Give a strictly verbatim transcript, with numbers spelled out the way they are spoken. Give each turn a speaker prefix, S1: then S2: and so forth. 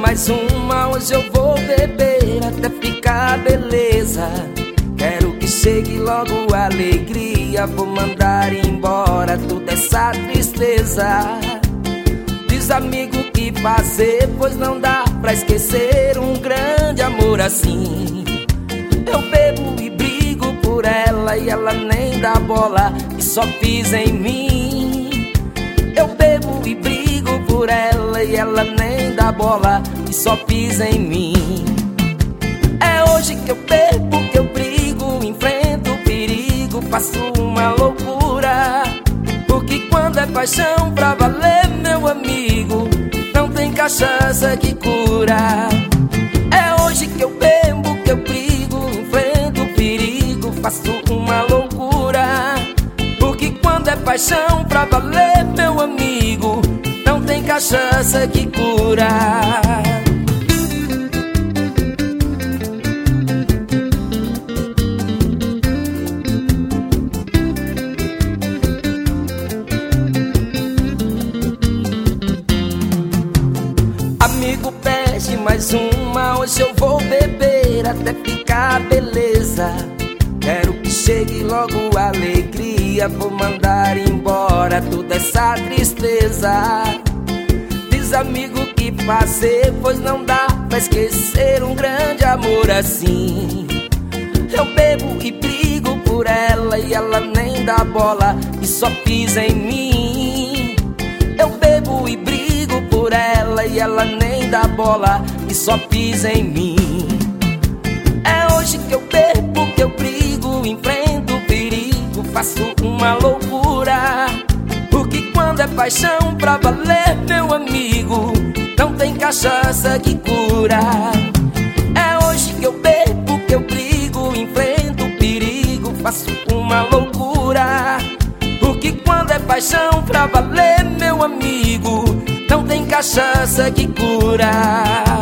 S1: mais uma, hoje eu vou beber até ficar beleza. Quero que chegue logo a alegria, vou mandar embora toda essa tristeza. Diz amigo o que fazer, pois não dá pra esquecer um grande amor assim. Eu bebo e brigo por ela e ela nem dá bola e só pisa em mim. Eu bebo e brigo por ela e ela nem dá bola e só pisa em mim. É hoje que eu bebo, que eu brigo, enfrento o perigo, faço uma loucura. Porque quando é paixão pra valer, meu amigo, não tem cachaça que cura. É hoje que eu bebo, que eu brigo, enfrento o perigo, faço uma loucura. Porque quando é paixão pra valer, meu amigo, não tem cachaça que cura. Amigo, pede mais uma, hoje eu vou beber até ficar beleza. Quero que chegue logo a alegria, vou mandar embora toda essa tristeza. Diz amigo o que fazer, pois não dá pra esquecer um grande amor assim. Eu bebo e brigo por ela e ela nem dá bola e só pisa em mim. Eu bebo e brigo por ela e ela nem dá bola e só pisa em mim. É hoje que eu bebo, que eu brigo, enfrento o perigo, faço uma loucura. Porque quando é paixão pra valer, meu amigo, não tem cachaça que cura. É hoje que eu bebo, que eu brigo, enfrento o perigo, faço uma loucura. Porque quando é paixão pra valer, meu amigo, não tem cachaça que cura.